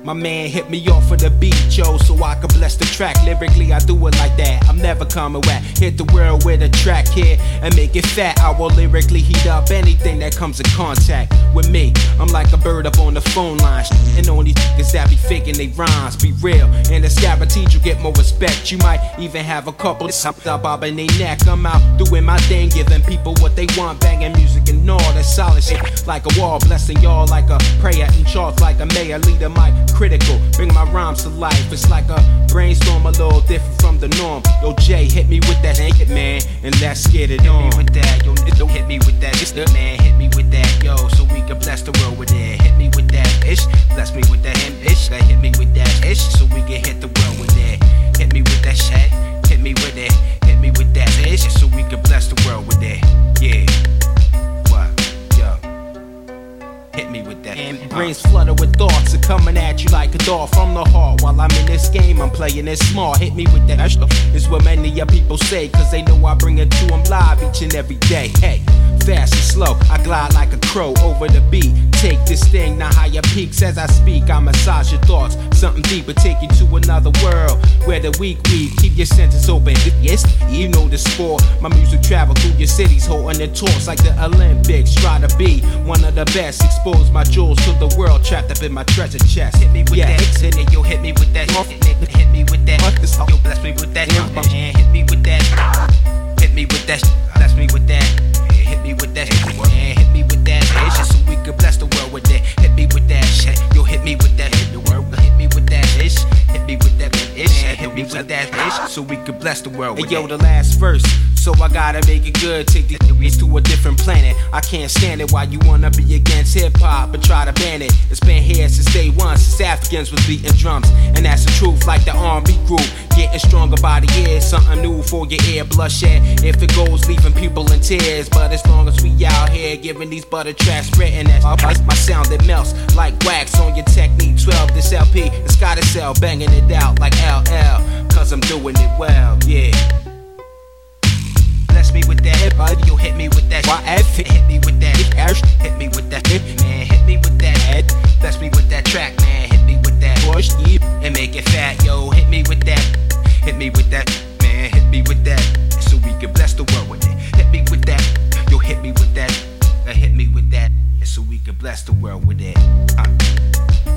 My man hit me off of the beat, yo, so I could bless the track. Lyrically, I do it like that. I'm never coming whack. Hit the world with a track here and make it fat. I will lyrically heat up anything that comes in contact with me. I'm like a bird up on the phone line. And only niggas that be faking they rhymes be real. And the scabber teach you get more respect. You might even have a couple something up bobbing their neck. I'm out doing my thing, giving people what they want, banging music and all that solid shit. Like a wall, blessing y'all like a prayer in charts, like a mayor, leader, mic critical. Bring my rhymes to life. It's like a brainstorm, a little different from the norm. Yo, Jay, hit me with that hit man, and let's get it on. Hit me with that, yo, don't hit me with that. It's the man, hit me with that, yo, so we can bless the world with it. Hit me with that ish, bless me with that ish. Hit me with that ish, so we can hit the world with it. Hit me with that shit, hit me with it. Hit me with that ish, so we can bless the world with it. Yeah. Hit me with that. And brains flutter with thoughts are coming at you like a dart from the heart. While I'm in this game, I'm playing it smart. Hit me with that. Is what many of people say, cause they know I bring it to them live each and every day. Hey, fast and slow, I glide like a crow over the beat. Take this thing to higher peaks as I speak. I massage your thoughts, something deeper, take you to another world where the weak keep your senses open. Yes, you know the sport. My music travel through your cities, holding the torch like the Olympics. Try to be one of the best. Expose my jewels to the world, trapped up in my treasure chest. Hit me with that, hit it, yo, hit me with that. Hit me with that, yo, bless me with that. And hit me with that, hit me with that, bless me with that. Hit me with that, and hit me with that. Shit, so we could bless the world with that. Hit me with that shit, yo, hit me with that. Hit the world, hit me with that ish. Hit me with that ish, hit me with that ish, so we could bless the world with that. Hey, yo, the last verse. So I gotta make it good, take these lyrics to a different planet. I can't stand it, why you wanna be against hip-hop and try to ban it. It's been here since day one, since Africans was beating drums. And that's the truth, like the R&B group. Getting stronger by the year, something new for your ear, bloodshed. If it goes, leaving people in tears. But as long as we out here, giving these butter tracks written, that's my sound that melts like wax on your Technique 12. This LP, it's gotta sell, banging it out like LL. Cause I'm doing it well, yeah. Bless me with that, bud. You hit me with that. Hit me with that. Hit me with that. Man, hit me with that. Bless me with that track, man. Hit me with that. Push and make it fat, yo. Hit me with that. Hit me with that, man. Hit me with that. So we can bless the world with it. Hit me with that. Yo, hit me with that. Hit me with that. So we can bless the world with it.